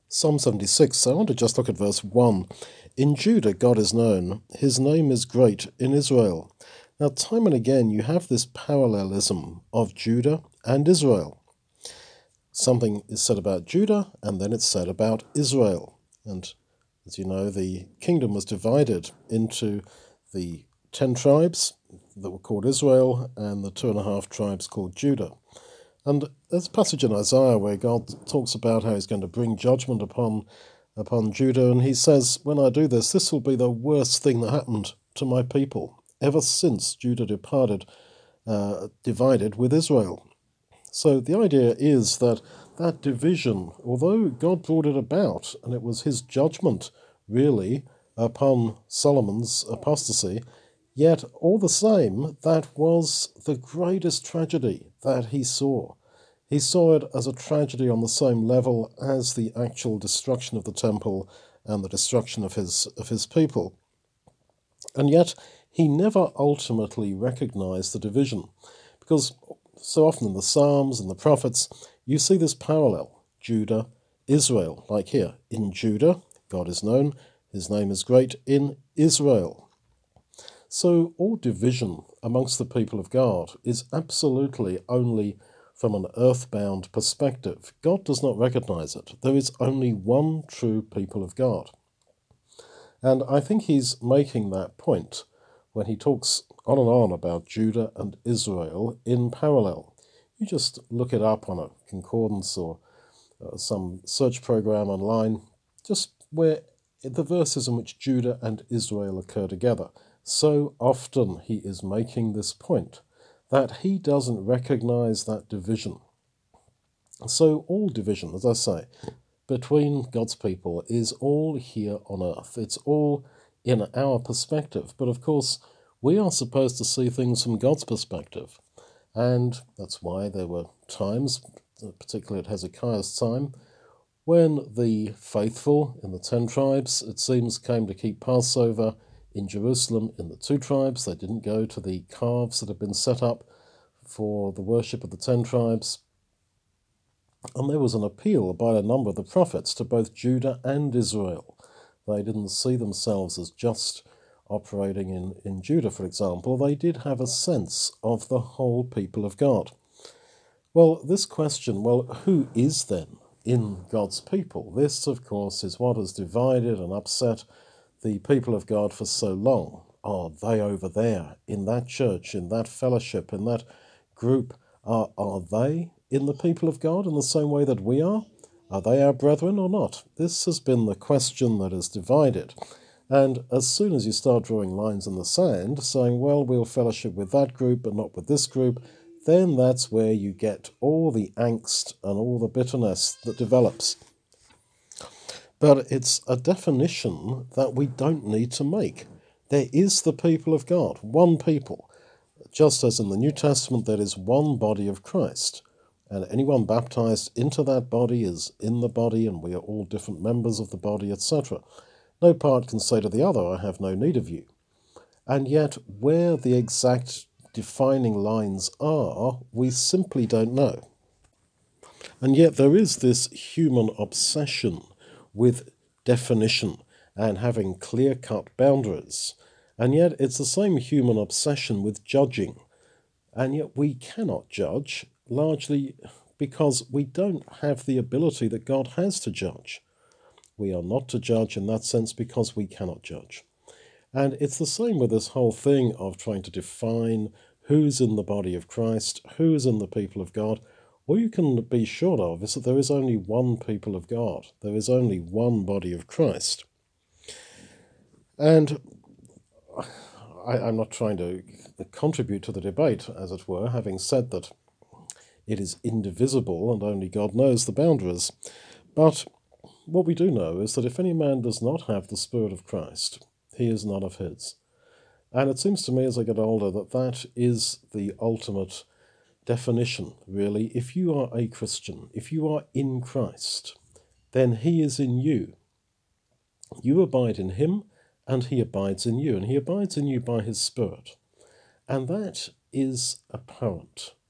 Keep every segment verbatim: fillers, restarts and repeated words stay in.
Psalm seventy-six, I want to just look at verse one. In Judah God is known, his name is great in Israel. Now, time and again, you have this parallelism of Judah and Israel. Something is said about Judah, and then it's said about Israel. And as you know, the kingdom was divided into the ten tribes that were called Israel and the two and a half tribes called Judah. And there's a passage in Isaiah where God talks about how he's going to bring judgment upon upon Judah, and he says, when I do this, this will be the worst thing that happened to my people ever since Judah departed, uh, divided with Israel. So the idea is that that division, although God brought it about, and it was his judgment, really, upon Solomon's apostasy, yet all the same, that was the greatest tragedy that he saw. He saw it as a tragedy on the same level as the actual destruction of the temple and the destruction of his of his people. And yet he never ultimately recognized the division, because so often in the Psalms and the prophets, you see this parallel, Judah, Israel, like here. In Judah, God is known, his name is great in Israel. So all division amongst the people of God is absolutely only from an earthbound perspective. God does not recognize it. There is only one true people of God. And I think he's making that point when he talks on and on about Judah and Israel in parallel. You just look it up on a concordance or uh, some search program online, just where the verses in which Judah and Israel occur together. So often he is making this point that he doesn't recognize that division. So all division, as I say, between God's people is all here on earth. It's all in our perspective. But of course, we are supposed to see things from God's perspective. And that's why there were times, particularly at Hezekiah's time, when the faithful in the ten tribes, it seems, came to keep Passover in Jerusalem in the two tribes. They didn't go to the calves that had been set up for the worship of the ten tribes. And there was an appeal by a number of the prophets to both Judah and Israel. They didn't see themselves as just operating in, in Judah, for example. They did have a sense of the whole people of God. Well, this question, well, who is then in God's people? This, of course, is what has divided and upset the people of God for so long. Are they over there in that church, in that fellowship, in that group? Are, are they in the people of God in the same way that we are? Are they our brethren or not? This has been the question that has divided. And as soon as you start drawing lines in the sand, saying, well, we'll fellowship with that group but not with this group, then that's where you get all the angst and all the bitterness that develops. But it's a definition that we don't need to make. There is the people of God, one people. Just as in the New Testament there is one body of Christ, and anyone baptized into that body is in the body, and we are all different members of the body, et cetera. No part can say to the other, I have no need of you. And yet, where the exact defining lines are, we simply don't know. And yet there is this human obsession with definition and having clear-cut boundaries. And yet it's the same human obsession with judging. And yet we cannot judge, largely because we don't have the ability that God has to judge. We are not to judge in that sense because we cannot judge. And it's the same with this whole thing of trying to define who's in the body of Christ, who's in the people of God. All you can be sure of is that there is only one people of God. There is only one body of Christ. And I, I'm not trying to contribute to the debate, as it were, having said that it is indivisible and only God knows the boundaries. But what we do know is that if any man does not have the Spirit of Christ, he is none of his. And it seems to me as I get older that that is the ultimate definition, really. If you are a Christian, if you are in Christ, then he is in you. You abide in him, and he abides in you, and he abides in you by his Spirit. And that is apparent.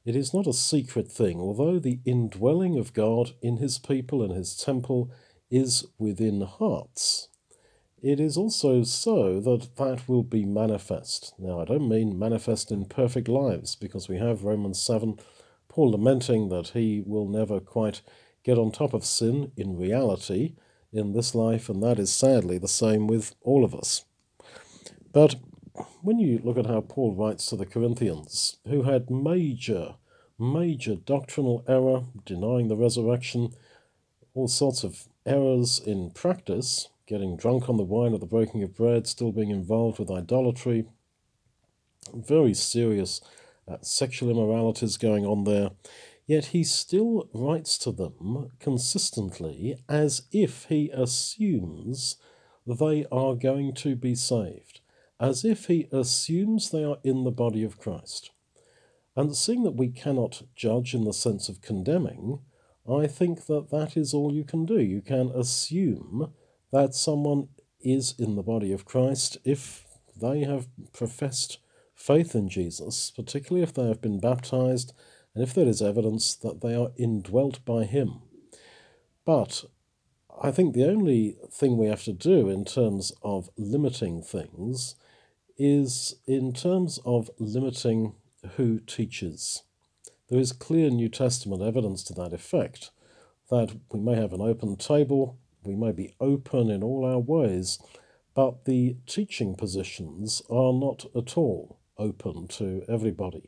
It is not a secret thing, although the indwelling of God in his people and his temple is within hearts. It is also so that that will be manifest. Now, I don't mean manifest in perfect lives, because we have Romans seven, Paul lamenting that he will never quite get on top of sin in reality in this life, and that is sadly the same with all of us. But when you look at how Paul writes to the Corinthians, who had major, major doctrinal error, denying the resurrection, all sorts of errors in practice, getting drunk on the wine at the breaking of bread, still being involved with idolatry, very serious uh, sexual immoralities going on there, yet he still writes to them consistently as if he assumes they are going to be saved, as if he assumes they are in the body of Christ. And seeing that we cannot judge in the sense of condemning, I think that that is all you can do. You can assume that someone is in the body of Christ if they have professed faith in Jesus, particularly if they have been baptized, and if there is evidence that they are indwelt by him. But I think the only thing we have to do in terms of limiting things is in terms of limiting who teaches. There is clear New Testament evidence to that effect, that we may have an open table, we may be open in all our ways, but the teaching positions are not at all open to everybody.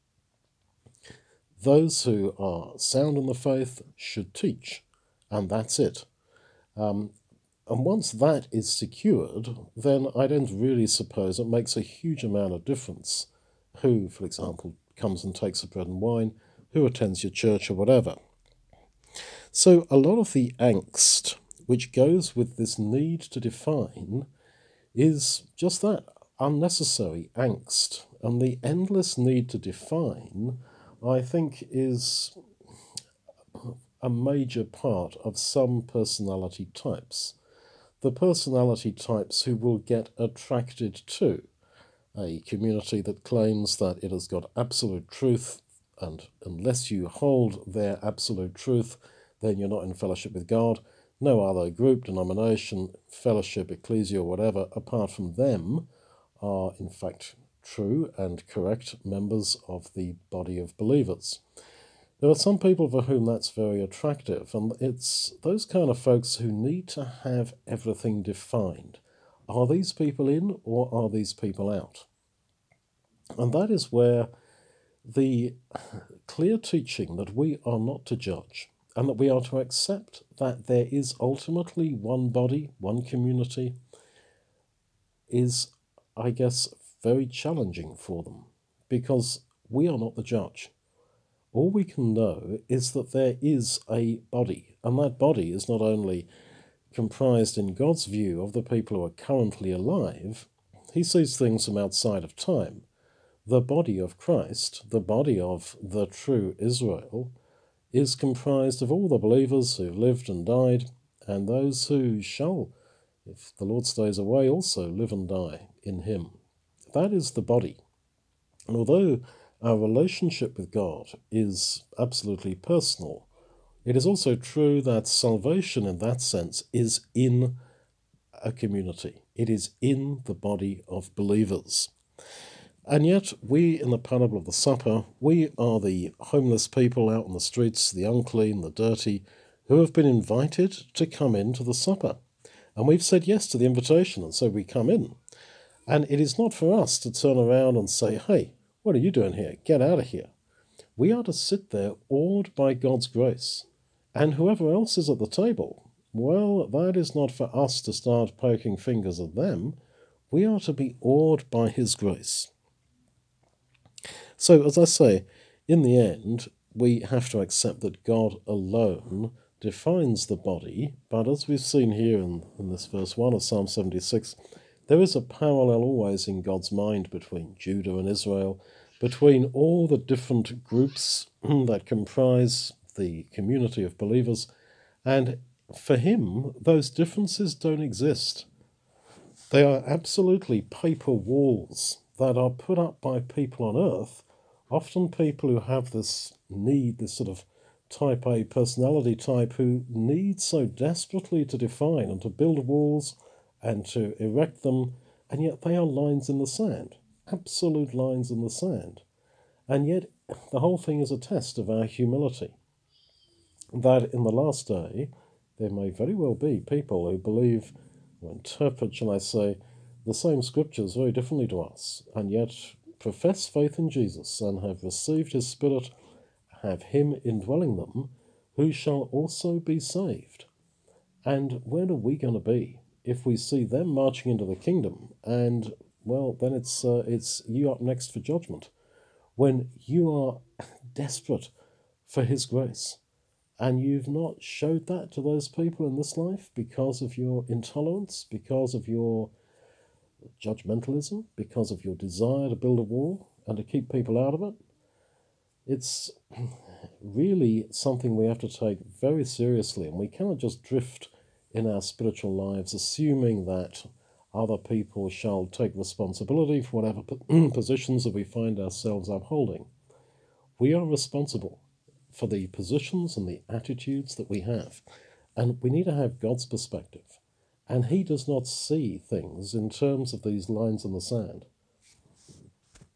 Those who are sound in the faith should teach, and that's it. Um, and once that is secured, then I don't really suppose it makes a huge amount of difference who, for example, comes and takes the bread and wine, who attends your church or whatever. So a lot of the angst which goes with this need to define is just that, unnecessary angst. And the endless need to define, I think, is a major part of some personality types. The personality types who will get attracted to a community that claims that it has got absolute truth, and unless you hold their absolute truth, then you're not in fellowship with God. No other group, denomination, fellowship, ecclesia, whatever, apart from them, are in fact true and correct members of the body of believers. There are some people for whom that's very attractive, and it's those kind of folks who need to have everything defined. Are these people in or are these people out? And that is where the clear teaching that we are not to judge, and that we are to accept that there is ultimately one body, one community, is, I guess, very challenging for them, because we are not the judge. All we can know is that there is a body, and that body is not only comprised in God's view of the people who are currently alive. He sees things from outside of time. The body of Christ, the body of the true Israel, is comprised of all the believers who lived and died, and those who shall, if the Lord stays away, also live and die in him. That is the body. And although our relationship with God is absolutely personal, it is also true that salvation in that sense is in a community. It is in the body of believers. And yet we, in the parable of the supper, we are the homeless people out on the streets, the unclean, the dirty, who have been invited to come into the supper. And we've said yes to the invitation, and so we come in. And it is not for us to turn around and say, hey, what are you doing here? Get out of here. We are to sit there awed by God's grace. And whoever else is at the table, well, that is not for us to start poking fingers at them. We are to be awed by his grace. So, as I say, in the end, we have to accept that God alone defines the body, but as we've seen here in, in this verse one of Psalm seventy-six, there is a parallel always in God's mind between Judah and Israel, between all the different groups that comprise the community of believers, and for him, those differences don't exist. They are absolutely paper walls that are put up by people on earth Often people who have this need, this sort of type A personality type, who need so desperately to define and to build walls and to erect them, and yet they are lines in the sand, absolute lines in the sand. And yet the whole thing is a test of our humility. That in the last day, there may very well be people who believe, or interpret, shall I say, the same scriptures very differently to us, and yet profess faith in Jesus and have received his Spirit, have him indwelling them, who shall also be saved. And where are we going to be if we see them marching into the kingdom? And, well, then it's, uh, it's you up next for judgment. When you are desperate for his grace, and you've not showed that to those people in this life because of your intolerance, because of your judgmentalism, because of your desire to build a wall and to keep people out of it, it's really something we have to take very seriously. And we cannot just drift in our spiritual lives assuming that other people shall take responsibility for whatever positions that we find ourselves upholding. We are responsible for the positions and the attitudes that we have. And we need to have God's perspective. And he does not see things in terms of these lines in the sand.